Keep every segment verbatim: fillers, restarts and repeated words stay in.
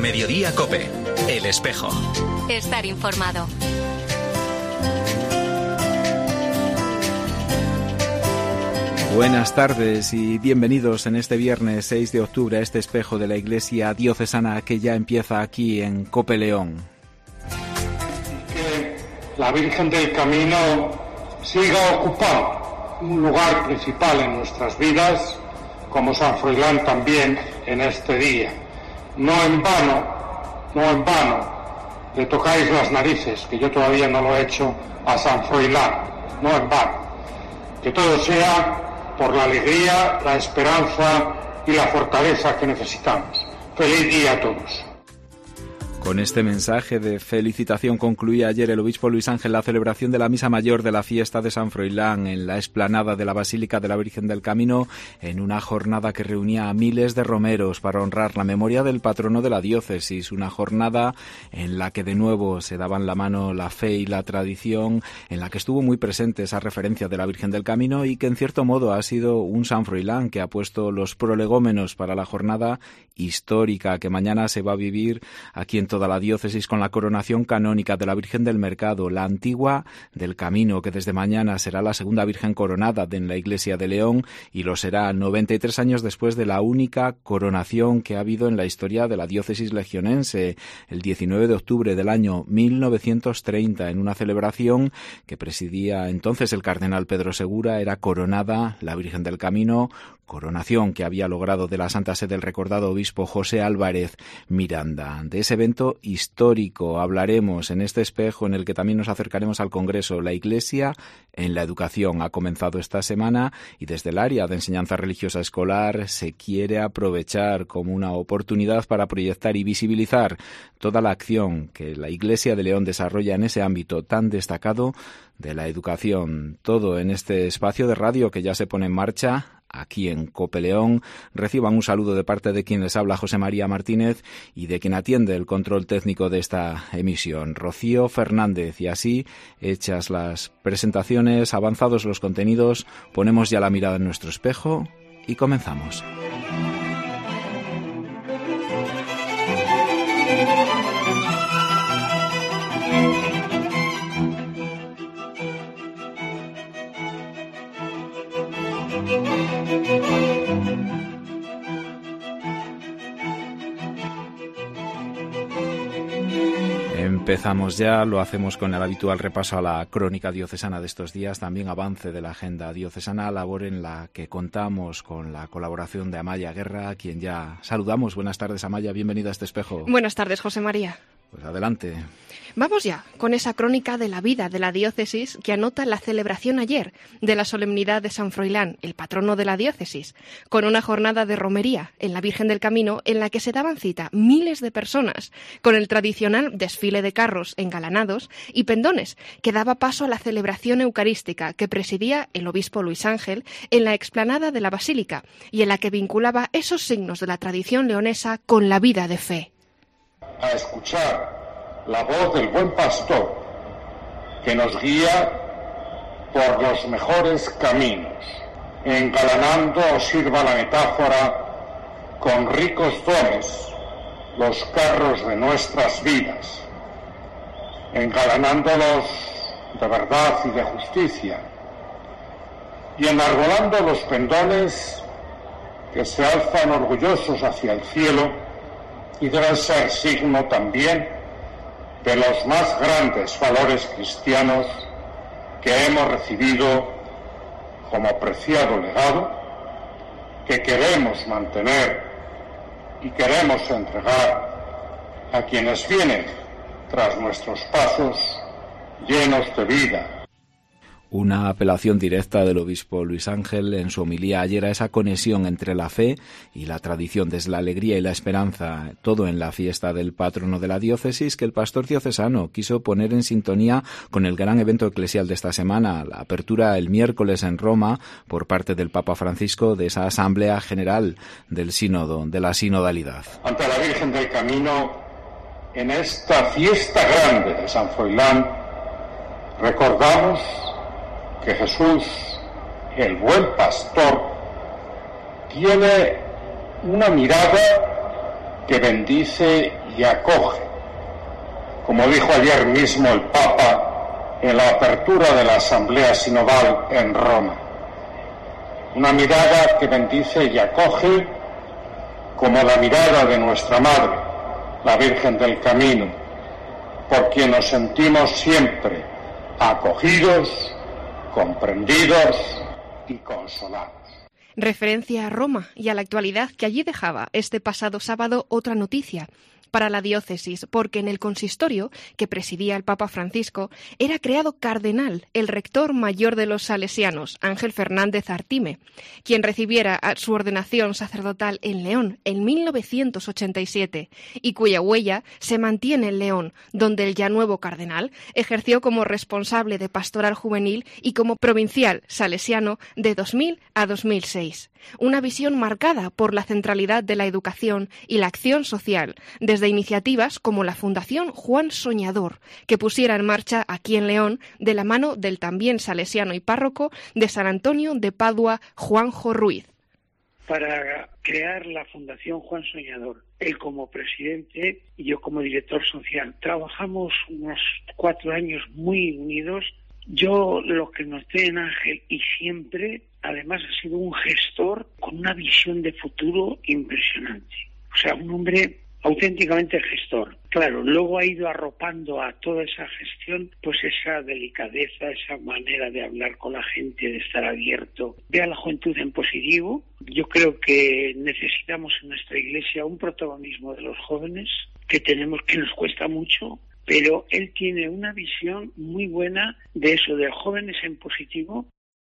Mediodía COPE. El Espejo. Estar informado. Buenas tardes y bienvenidos en este viernes seis de octubre a este espejo de la Iglesia Diocesana que ya empieza aquí en COPE León. Que la Virgen del Camino siga ocupando un lugar principal en nuestras vidas, como San Froilán también en este día. No en vano, no en vano, le tocáis las narices, que yo todavía no lo he hecho, a San Froilán, no en vano. Que todo sea por la alegría, la esperanza y la fortaleza que necesitamos. Feliz día a todos. Con este mensaje de felicitación concluía ayer el obispo Luis Ángel la celebración de la misa mayor de la fiesta de San Froilán en la explanada de la Basílica de la Virgen del Camino, en una jornada que reunía a miles de romeros para honrar la memoria del patrono de la diócesis, una jornada en la que de nuevo se daban la mano la fe y la tradición, en la que estuvo muy presente esa referencia de la Virgen del Camino y que en cierto modo ha sido un San Froilán que ha puesto los prolegómenos para la jornada histórica que mañana se va a vivir aquí en toda la diócesis con la coronación canónica de la Virgen del Mercado, la antigua del Camino, que desde mañana será la segunda Virgen coronada en la Iglesia de León y lo será noventa y tres años después de la única coronación que ha habido en la historia de la diócesis legionense, el diecinueve de octubre del año mil novecientos treinta, en una celebración que presidía entonces el cardenal Pedro Segura. Era coronada la Virgen del Camino, coronación que había logrado de la Santa Sede el recordado obispo José Álvarez Miranda. De ese evento histórico hablaremos en este espejo en el que también nos acercaremos al Congreso La Iglesia en la Educación. Ha comenzado esta semana y desde el área de enseñanza religiosa escolar se quiere aprovechar como una oportunidad para proyectar y visibilizar toda la acción que la Iglesia de León desarrolla en ese ámbito tan destacado de la educación. Todo en este espacio de radio que ya se pone en marcha aquí en COPE León. Reciban un saludo de parte de quien les habla, José María Martínez, y de quien atiende el control técnico de esta emisión, Rocío Fernández. Y así, hechas las presentaciones, avanzados los contenidos, ponemos ya la mirada en nuestro espejo y comenzamos. Empezamos ya, lo hacemos con el habitual repaso a la crónica diocesana de estos días, también avance de la agenda diocesana, labor en la que contamos con la colaboración de Amaya Guerra, a quien ya saludamos. Buenas tardes, Amaya, bienvenida a este espejo. Buenas tardes, José María. Pues adelante. Vamos ya con esa crónica de la vida de la diócesis que anota la celebración ayer de la solemnidad de San Froilán, el patrono de la diócesis, con una jornada de romería en la Virgen del Camino en la que se daban cita miles de personas, con el tradicional desfile de carros engalanados y pendones que daba paso a la celebración eucarística que presidía el obispo Luis Ángel en la explanada de la Basílica y en la que vinculaba esos signos de la tradición leonesa con la vida de fe. A escuchar la voz del buen pastor que nos guía por los mejores caminos, engalanando, o sirva la metáfora, con ricos dones los carros de nuestras vidas, engalanándolos de verdad y de justicia, y enarbolando los pendones que se alzan orgullosos hacia el cielo y deben ser signo también de los más grandes valores cristianos que hemos recibido como preciado legado, que queremos mantener y queremos entregar a quienes vienen tras nuestros pasos llenos de vida. Una apelación directa del obispo Luis Ángel en su homilía ayer a esa conexión entre la fe y la tradición, desde la alegría y la esperanza, todo en la fiesta del patrono de la diócesis, que el pastor diocesano quiso poner en sintonía con el gran evento eclesial de esta semana, la apertura el miércoles en Roma por parte del Papa Francisco de esa Asamblea General del Sínodo, de la sinodalidad. Ante la Virgen del Camino, en esta fiesta grande de San Froilán, recordamos que Jesús, el buen pastor, tiene una mirada que bendice y acoge, como dijo ayer mismo el Papa en la apertura de la Asamblea Sinodal en Roma. Una mirada que bendice y acoge como la mirada de nuestra Madre, la Virgen del Camino, por quien nos sentimos siempre acogidos, comprendidos y consolados. Referencia a Roma y a la actualidad que allí dejaba este pasado sábado otra noticia para la diócesis, porque en el consistorio que presidía el Papa Francisco era creado cardenal el rector mayor de los salesianos, Ángel Fernández Artime, quien recibiera su ordenación sacerdotal en León en mil novecientos ochenta y siete y cuya huella se mantiene en León, donde el ya nuevo cardenal ejerció como responsable de pastoral juvenil y como provincial salesiano de dos mil a dos mil seis. Una visión marcada por la centralidad de la educación y la acción social, desde iniciativas como la Fundación Juan Soñador, que pusiera en marcha aquí en León de la mano del también salesiano y párroco de San Antonio de Padua, Juanjo Ruiz. Para crear la Fundación Juan Soñador, él como presidente y yo como director social, trabajamos unos cuatro años muy unidos. Yo lo que noté en Ángel, y siempre, además, ha sido un gestor con una visión de futuro impresionante. O sea, un hombre auténticamente gestor. Claro, luego ha ido arropando a toda esa gestión, pues esa delicadeza, esa manera de hablar con la gente, de estar abierto. Ve a la juventud en positivo. Yo creo que necesitamos en nuestra Iglesia un protagonismo de los jóvenes, que tenemos, que nos cuesta mucho, pero él tiene una visión muy buena de eso, de jóvenes en positivo.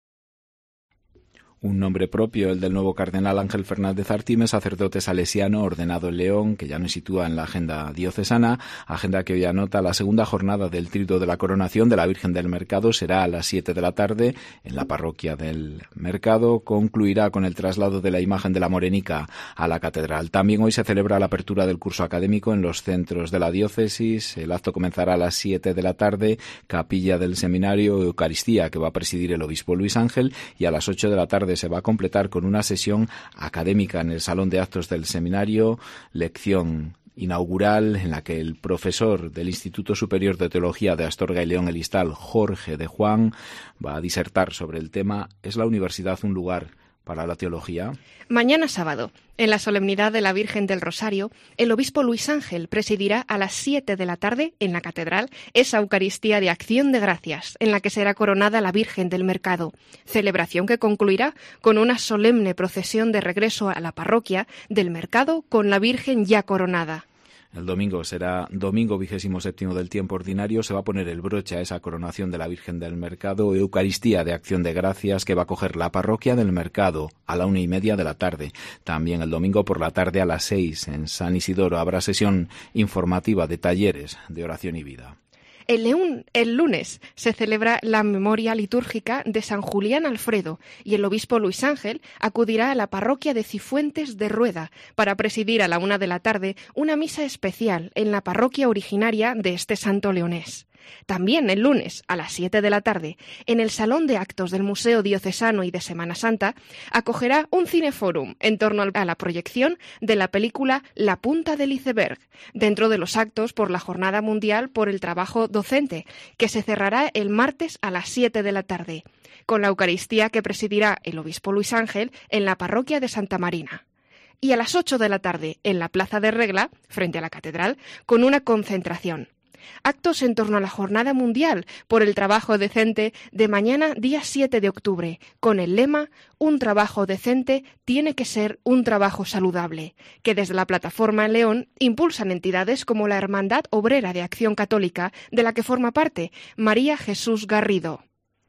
Un nombre propio, el del nuevo cardenal Ángel Fernández Artime, sacerdote salesiano ordenado en León, que ya nos sitúa en la agenda diocesana, agenda que hoy anota la segunda jornada del Trito de la Coronación de la Virgen del Mercado. Será a las siete de la tarde en la parroquia del Mercado. Concluirá con el traslado de la imagen de la Morenica a la catedral. También hoy se celebra la apertura del curso académico en los centros de la diócesis. El acto comenzará a las siete de la tarde, capilla del seminario, Eucaristía, que va a presidir el obispo Luis Ángel, y a las ocho de la tarde se va a completar con una sesión académica en el Salón de Actos del Seminario, lección inaugural en la que el profesor del Instituto Superior de Teología de Astorga y León el Istal, Jorge de Juan, va a disertar sobre el tema ¿Es la universidad un lugar para la teología? Mañana sábado, en la solemnidad de la Virgen del Rosario, el obispo Luis Ángel presidirá a las siete de la tarde en la catedral esa Eucaristía de Acción de Gracias, en la que será coronada la Virgen del Mercado, celebración que concluirá con una solemne procesión de regreso a la parroquia del Mercado con la Virgen ya coronada. El domingo será domingo vigésimo séptimo del tiempo ordinario. Se va a poner el broche a esa coronación de la Virgen del Mercado, Eucaristía de Acción de Gracias, que va a coger la parroquia del Mercado a la una y media de la tarde. También el domingo por la tarde a las seis en San Isidoro habrá sesión informativa de talleres de oración y vida. En León, el lunes, se celebra la memoria litúrgica de San Julián Alfredo y el obispo Luis Ángel acudirá a la parroquia de Cifuentes de Rueda para presidir a la una de la tarde una misa especial en la parroquia originaria de este santo leonés. También el lunes, a las siete de la tarde, en el Salón de Actos del Museo Diocesano y de Semana Santa, acogerá un cineforum en torno a la proyección de la película La punta del iceberg, dentro de los actos por la Jornada Mundial por el Trabajo Docente, que se cerrará el martes a las siete de la tarde, con la Eucaristía que presidirá el obispo Luis Ángel en la parroquia de Santa Marina. Y a las ocho de la tarde, en la Plaza de Regla, frente a la catedral, con una concentración. Actos en torno a la Jornada Mundial por el Trabajo Decente de mañana, día siete de octubre, con el lema «Un trabajo decente tiene que ser un trabajo saludable», que desde la plataforma en León impulsan entidades como la Hermandad Obrera de Acción Católica, de la que forma parte María Jesús Garrido.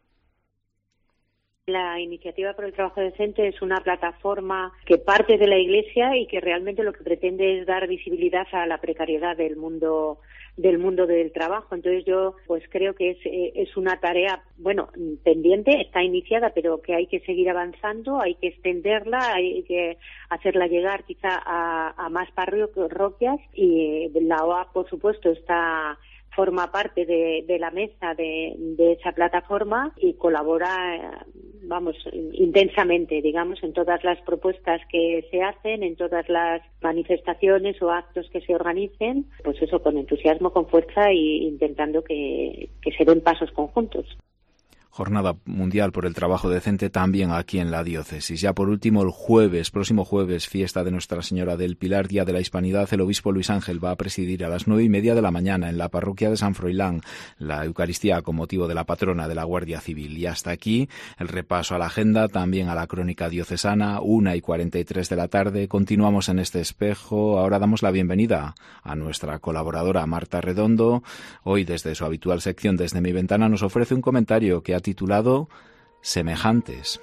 La Iniciativa por el Trabajo Decente es una plataforma que parte de la Iglesia y que realmente lo que pretende es dar visibilidad a la precariedad del mundo del mundo del trabajo. Entonces yo pues creo que es, es una tarea, bueno, pendiente, está iniciada, pero que hay que seguir avanzando, hay que extenderla, hay que hacerla llegar quizá a, a más parroquias, y la O A, por supuesto, está forma parte de, de la mesa de, de esa plataforma y colabora vamos, intensamente, digamos, en todas las propuestas que se hacen, en todas las manifestaciones o actos que se organicen, pues eso, con entusiasmo, con fuerza e intentando que, que se den pasos conjuntos. Jornada Mundial por el Trabajo Decente también aquí en la diócesis. Ya por último, el jueves, próximo jueves, fiesta de Nuestra Señora del Pilar, Día de la Hispanidad, el obispo Luis Ángel va a presidir a las nueve y media de la mañana en la parroquia de San Froilán la Eucaristía con motivo de la patrona de la Guardia Civil. Y hasta aquí el repaso a la agenda, también a la crónica diocesana, una y cuarenta y tres de la tarde. Continuamos en este espejo. Ahora damos la bienvenida a nuestra colaboradora Marta Redondo. Hoy, desde su habitual sección Desde mi ventana, nos ofrece un comentario que ha titulado Semejantes.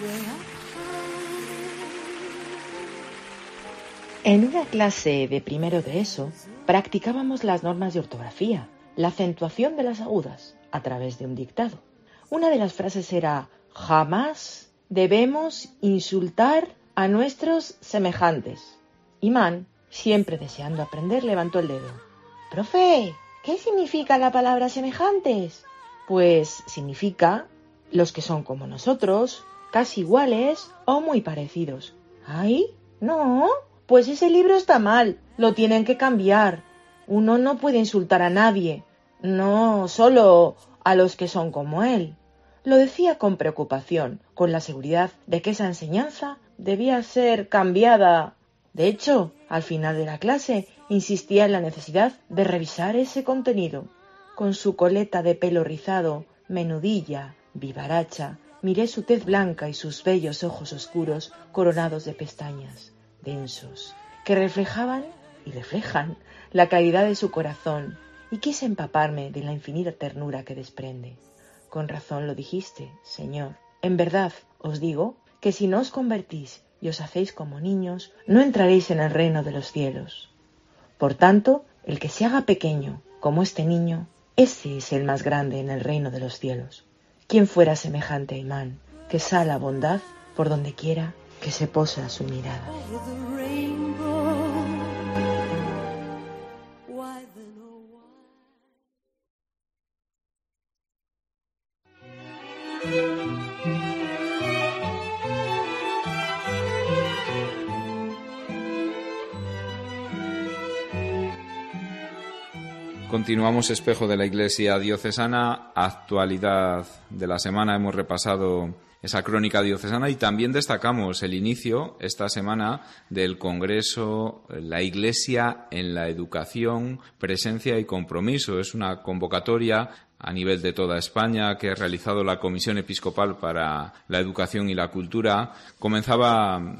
En una clase de primero de ESO practicábamos las normas de ortografía, la acentuación de las agudas a través de un dictado. Una de las frases era: jamás debemos insultar a nuestros semejantes. Imán, siempre deseando aprender, levantó el dedo. Profe, ¿qué significa la palabra semejantes? Pues significa los que son como nosotros, casi iguales o muy parecidos. ¿Ay? ¿No? Pues ese libro está mal, lo tienen que cambiar. Uno no puede insultar a nadie, no solo a los que son como él. Lo decía con preocupación, con la seguridad de que esa enseñanza debía ser cambiada. De hecho, al final de la clase insistía en la necesidad de revisar ese contenido. Con su coleta de pelo rizado, menudilla, vivaracha, miré su tez blanca y sus bellos ojos oscuros coronados de pestañas, densos, que reflejaban y reflejan la calidad de su corazón, y quise empaparme de la infinita ternura que desprende. Con razón lo dijiste, Señor. En verdad os digo que si no os convertís y os hacéis como niños, no entraréis en el reino de los cielos. Por tanto, el que se haga pequeño como este niño, ese es el más grande en el reino de los cielos. ¿Quién fuera semejante a Imán, que sala bondad por donde quiera que se posa su mirada? Continuamos espejo de la Iglesia diocesana, actualidad de la semana. Hemos repasado esa crónica diocesana y también destacamos el inicio esta semana del Congreso La Iglesia en la Educación, Presencia y Compromiso. Es una convocatoria a nivel de toda España que ha realizado la Comisión Episcopal para la Educación y la Cultura. Comenzaba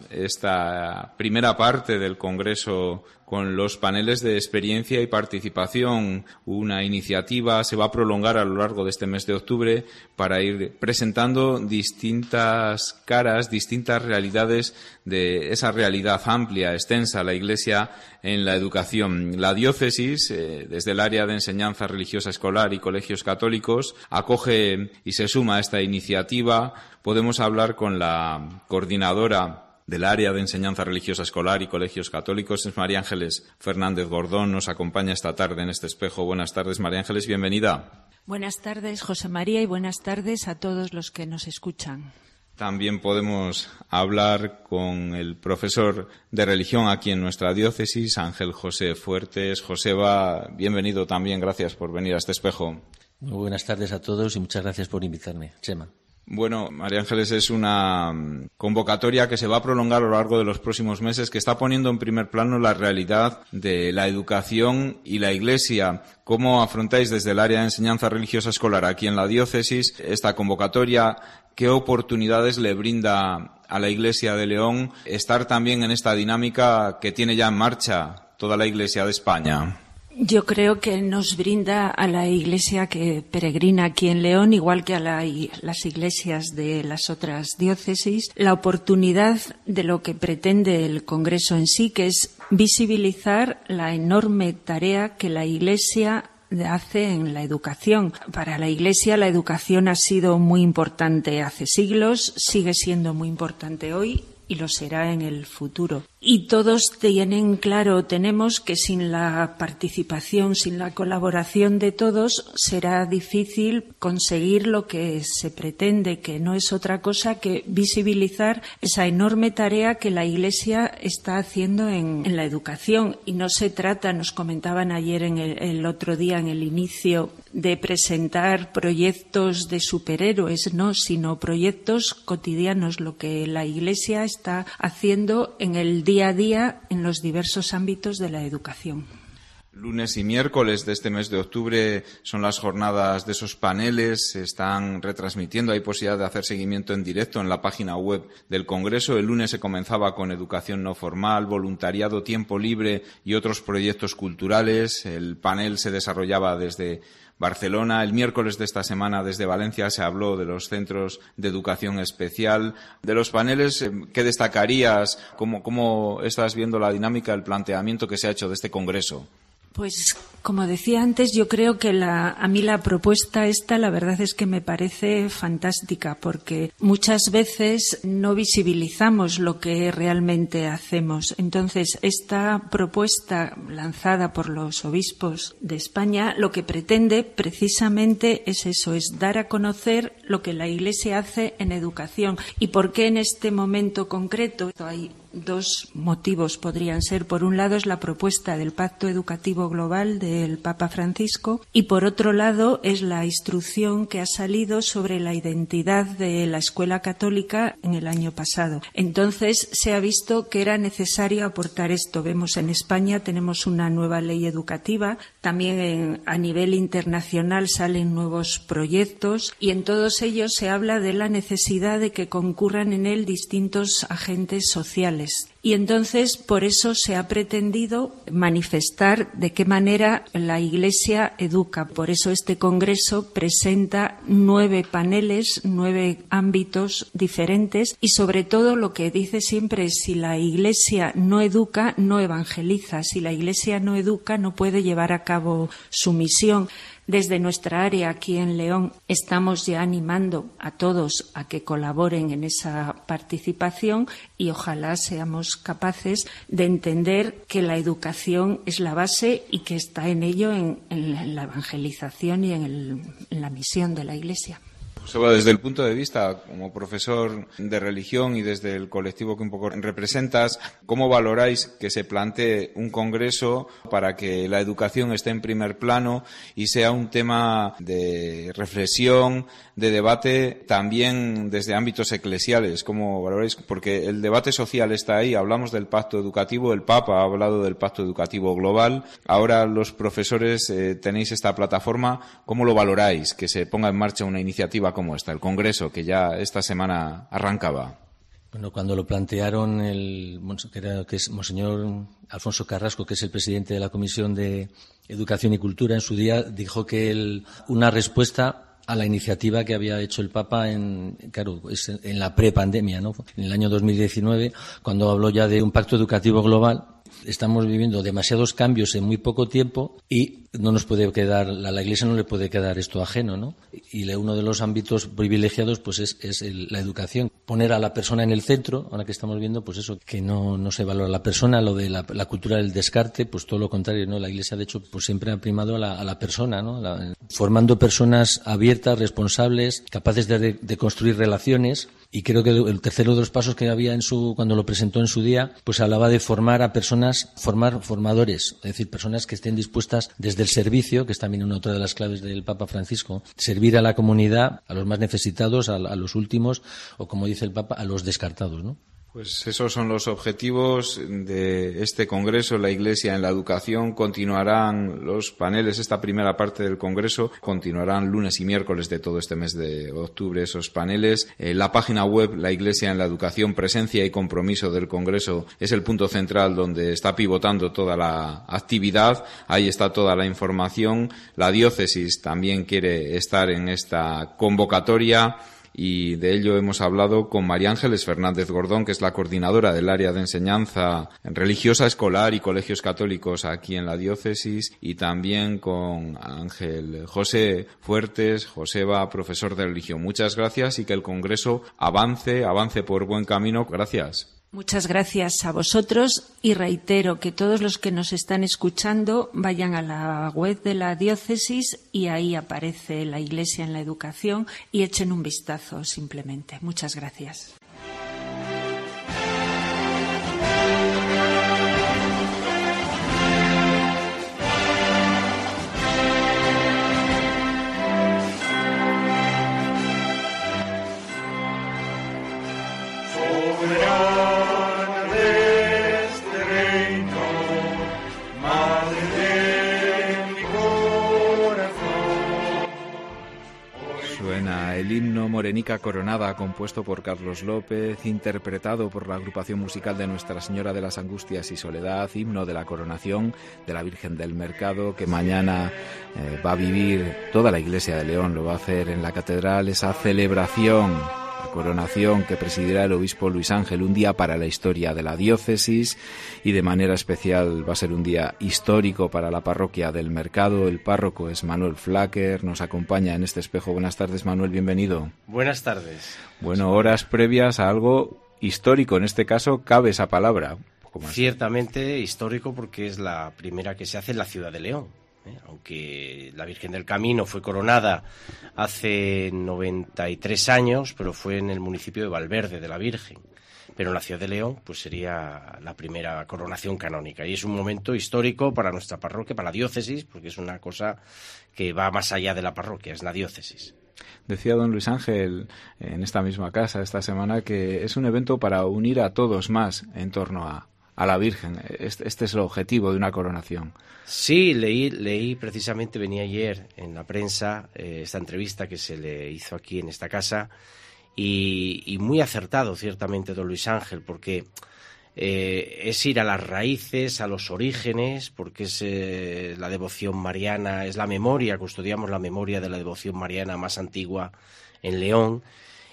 esta primera parte del Congreso con los paneles de experiencia y participación. Una iniciativa se va a prolongar a lo largo de este mes de octubre para ir presentando distintas caras, distintas realidades de esa realidad amplia, extensa, la Iglesia en la educación. La diócesis, eh, desde el área de enseñanza religiosa escolar y colegios católicos, acoge y se suma a esta iniciativa. Podemos hablar con la coordinadora del área de enseñanza religiosa escolar y colegios católicos, es María Ángeles Fernández Gordón. Nos acompaña esta tarde en este espejo. Buenas tardes, María Ángeles, bienvenida. Buenas tardes, José María, y buenas tardes a todos los que nos escuchan. También podemos hablar con el profesor de religión aquí en nuestra diócesis, Ángel José Fuertes. Joseba, bienvenido también, gracias por venir a este espejo. Muy buenas tardes a todos y muchas gracias por invitarme, Chema. Bueno, María Ángeles, es una convocatoria que se va a prolongar a lo largo de los próximos meses, que está poniendo en primer plano la realidad de la educación y la Iglesia. ¿Cómo afrontáis desde el área de enseñanza religiosa escolar aquí en la diócesis esta convocatoria? ¿Qué oportunidades le brinda a la Iglesia de León estar también en esta dinámica que tiene ya en marcha toda la Iglesia de España? Yo creo que nos brinda a la Iglesia que peregrina aquí en León, igual que a la, las iglesias de las otras diócesis, la oportunidad de lo que pretende el Congreso en sí, que es visibilizar la enorme tarea que la Iglesia hace en la educación. Para la Iglesia la educación ha sido muy importante hace siglos, sigue siendo muy importante hoy y lo será en el futuro. Y todos tienen claro, tenemos que sin la participación, sin la colaboración de todos, será difícil conseguir lo que se pretende, que no es otra cosa que visibilizar esa enorme tarea que la Iglesia está haciendo en, en la educación. Y no se trata, nos comentaban ayer en el, el otro día en el inicio, de presentar proyectos de superhéroes, no, sino proyectos cotidianos, lo que la Iglesia está haciendo en el día a día en los diversos ámbitos de la educación. Lunes y miércoles de este mes de octubre son las jornadas de esos paneles, se están retransmitiendo, hay posibilidad de hacer seguimiento en directo en la página web del Congreso. El lunes se comenzaba con educación no formal, voluntariado, tiempo libre y otros proyectos culturales. El panel se desarrollaba desde Barcelona. El miércoles de esta semana desde Valencia se habló de los centros de educación especial. De los paneles, ¿qué destacarías? ¿Cómo, cómo estás viendo la dinámica, el planteamiento que se ha hecho de este Congreso? Pues, como decía antes, yo creo que la, a mí la propuesta esta, la verdad es que me parece fantástica, porque muchas veces no visibilizamos lo que realmente hacemos. Entonces, esta propuesta lanzada por los obispos de España, lo que pretende precisamente es eso, es dar a conocer lo que la Iglesia hace en educación. ¿Y por qué en este momento concreto? Hay dos motivos podrían ser. Por un lado es la propuesta del Pacto Educativo Global del Papa Francisco y por otro lado es la instrucción que ha salido sobre la identidad de la Escuela Católica en el año pasado. Entonces se ha visto que era necesario aportar esto. Vemos en España tenemos una nueva ley educativa, también en, a nivel internacional salen nuevos proyectos y en todos ellos se habla de la necesidad de que concurran en él distintos agentes sociales. Y entonces, por eso se ha pretendido manifestar de qué manera la Iglesia educa. Por eso este Congreso presenta nueve paneles, nueve ámbitos diferentes y, sobre todo, lo que dice siempre es si la Iglesia no educa, no evangeliza. Si la Iglesia no educa, no puede llevar a cabo su misión. Desde nuestra área aquí en León estamos ya animando a todos a que colaboren en esa participación y ojalá seamos capaces de entender que la educación es la base y que está en ello en, en la evangelización y en, el, en la misión de la Iglesia. Joseba, desde el punto de vista como profesor de religión y desde el colectivo que un poco representas, ¿cómo valoráis que se plantee un congreso para que la educación esté en primer plano y sea un tema de reflexión, de debate también desde ámbitos eclesiales? ¿Cómo valoráis? Porque el debate social está ahí, hablamos del pacto educativo, el Papa ha hablado del pacto educativo global, ahora los profesores eh, tenéis esta plataforma, ¿cómo lo valoráis? Que se ponga en marcha una iniciativa como esta, el Congreso, que ya esta semana arrancaba. Bueno, cuando lo plantearon el que es Monseñor Alfonso Carrasco, que es el presidente de la Comisión de Educación y Cultura, en su día dijo que el, una respuesta a la iniciativa que había hecho el Papa en, claro, es en la prepandemia, ¿no? En el año dos mil diecinueve, cuando habló ya de un pacto educativo global. Estamos viviendo demasiados cambios en muy poco tiempo y no nos puede quedar, a la Iglesia no le puede quedar esto ajeno, ¿no? Y uno de los ámbitos privilegiados pues es, es el, la educación. Poner a la persona en el centro, ahora que estamos viendo pues eso, que no, no se valora la persona, lo de la, la cultura del descarte, pues todo lo contrario, ¿no? La Iglesia de hecho pues siempre ha primado a la, a la persona, ¿no? La, formando personas abiertas, responsables, capaces de, de construir relaciones. Y creo que el tercero de los pasos que había en su, cuando lo presentó en su día, pues hablaba de formar a personas, formar formadores, es decir, personas que estén dispuestas desde el servicio, que es también una otra de las claves del Papa Francisco, servir a la comunidad, a los más necesitados, a, a los últimos, o como dice el Papa, a los descartados, ¿no? Pues esos son los objetivos de este Congreso, la Iglesia en la educación. Continuarán los paneles, esta primera parte del Congreso, continuarán lunes y miércoles de todo este mes de octubre esos paneles. Eh, la página web, la Iglesia en la educación, presencia y compromiso del Congreso, es el punto central donde está pivotando toda la actividad. Ahí está toda la información. La diócesis también quiere estar en esta convocatoria. Y de ello hemos hablado con María Ángeles Fernández Gordón, que es la coordinadora del área de enseñanza religiosa escolar y colegios católicos aquí en la diócesis, y también con Ángel José Fuertes, Joseba, profesor de religión. Muchas gracias y que el Congreso avance, avance por buen camino. Gracias. Muchas gracias a vosotros y reitero que todos los que nos están escuchando vayan a la web de la diócesis y ahí aparece la Iglesia en la educación y echen un vistazo simplemente. Muchas gracias. El himno Morenica Coronada, compuesto por Carlos López, interpretado por la agrupación musical de Nuestra Señora de las Angustias y Soledad, himno de la coronación de la Virgen del Mercado, que mañana eh, va a vivir toda la Iglesia de León, lo va a hacer en la catedral, esa celebración, la coronación que presidirá el obispo Luis Ángel, un día para la historia de la diócesis y de manera especial va a ser un día histórico para la parroquia del Mercado. El párroco es Manuel Flaquer, nos acompaña en este espejo. Buenas tardes, Manuel, bienvenido. Buenas tardes. Bueno, horas previas a algo histórico, en este caso cabe esa palabra. Ciertamente histórico porque es la primera que se hace en la ciudad de León. ¿eh? Aunque la Virgen del Camino fue coronada hace noventa y tres años, pero fue en el municipio de Valverde de la Virgen. Pero en la ciudad de León pues sería la primera coronación canónica. Y es un momento histórico para nuestra parroquia, para la diócesis, porque es una cosa que va más allá de la parroquia, es la diócesis. Decía don Luis Ángel en esta misma casa esta semana que es un evento para unir a todos más en torno a, a la Virgen. Este, este es el objetivo de una coronación. Sí, leí, leí precisamente, venía ayer en la prensa eh, esta entrevista que se le hizo aquí en esta casa y, y muy acertado ciertamente don Luis Ángel, porque eh, es ir a las raíces, a los orígenes, porque es eh, la devoción mariana, es la memoria, custodiamos la memoria de la devoción mariana más antigua en León.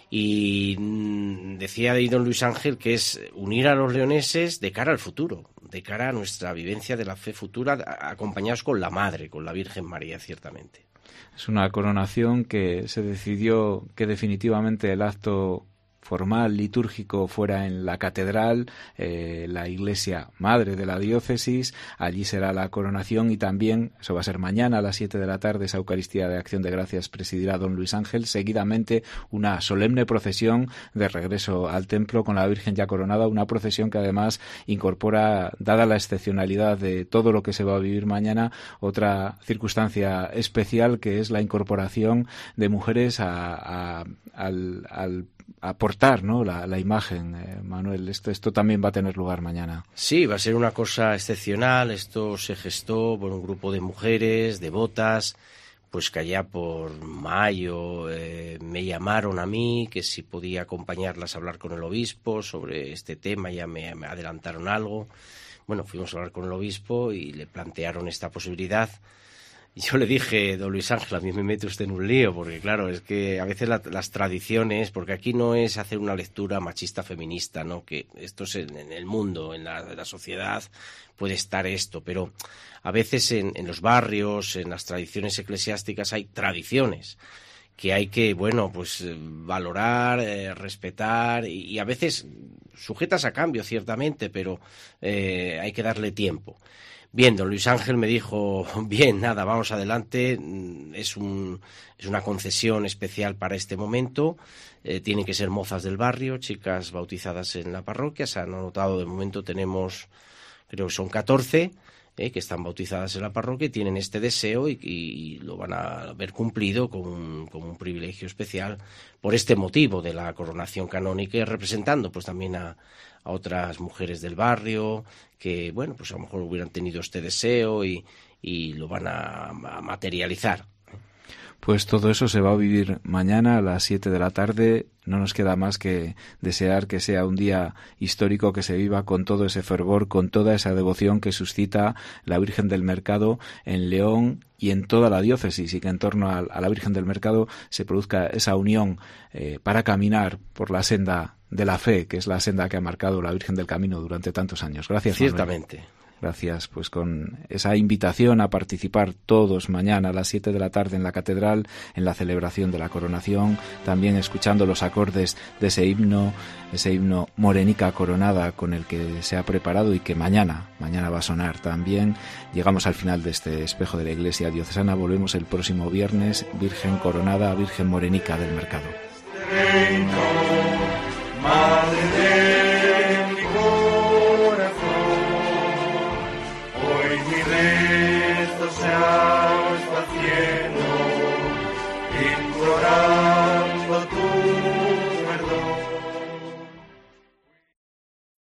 Y decía ahí don Luis Ángel que es unir a los leoneses de cara al futuro, de cara a nuestra vivencia de la fe futura, acompañados con la Madre, con la Virgen María, ciertamente. Es una coronación que se decidió que definitivamente el acto formal, litúrgico, fuera en la catedral, eh, la iglesia madre de la diócesis. Allí será la coronación y también, eso va a ser mañana a las siete de la tarde, esa Eucaristía de Acción de Gracias presidirá don Luis Ángel. Seguidamente una solemne procesión de regreso al templo con la Virgen ya coronada, una procesión que además incorpora, dada la excepcionalidad de todo lo que se va a vivir mañana, otra circunstancia especial que es la incorporación de mujeres a, a, al, al aportar, ¿no?, la, la imagen. eh, Manuel, esto, esto también va a tener lugar mañana. Sí, va a ser una cosa excepcional. Esto se gestó por un grupo de mujeres devotas, pues que allá por mayo eh, me llamaron a mí, que si podía acompañarlas a hablar con el obispo sobre este tema, ya me, me adelantaron algo. Bueno, fuimos a hablar con el obispo y le plantearon esta posibilidad. Yo le dije, don Luis Ángel, a mí me mete usted en un lío, porque claro, es que a veces la, las tradiciones, porque aquí no es hacer una lectura machista feminista, ¿no? Que esto es en, en el mundo, en la, en la sociedad puede estar esto, pero a veces en, en los barrios, en las tradiciones eclesiásticas hay tradiciones que hay que, bueno, pues valorar, eh, respetar y, y a veces sujetas a cambio, ciertamente, pero eh, hay que darle tiempo. Bien, don Luis Ángel me dijo, bien, nada, vamos adelante, es un es una concesión especial para este momento, eh, tienen que ser mozas del barrio, chicas bautizadas en la parroquia, se han anotado, de momento tenemos, creo que son catorce, eh, que están bautizadas en la parroquia y tienen este deseo y, y lo van a ver cumplido con un, con un privilegio especial por este motivo de la coronación canónica y representando pues también a, a otras mujeres del barrio que, bueno, pues a lo mejor hubieran tenido este deseo y, y lo van a, a materializar. Pues todo eso se va a vivir mañana a las siete de la tarde. No nos queda más que desear que sea un día histórico, que se viva con todo ese fervor, con toda esa devoción que suscita la Virgen del Mercado en León y en toda la diócesis, y que en torno a, a la Virgen del Mercado se produzca esa unión eh, para caminar por la senda de la fe, que es la senda que ha marcado la Virgen del Camino durante tantos años. Gracias, Ciertamente. Manuel. Gracias, pues con esa invitación a participar todos mañana a las siete de la tarde en la catedral, en la celebración de la coronación, también escuchando los acordes de ese himno, ese himno Morenica Coronada con el que se ha preparado y que mañana, mañana va a sonar también. Llegamos al final de este espejo de la Iglesia Diocesana, volvemos el próximo viernes, Virgen Coronada, Virgen Morenica del Mercado. Madre de mi corazón, hoy mi rezo se ha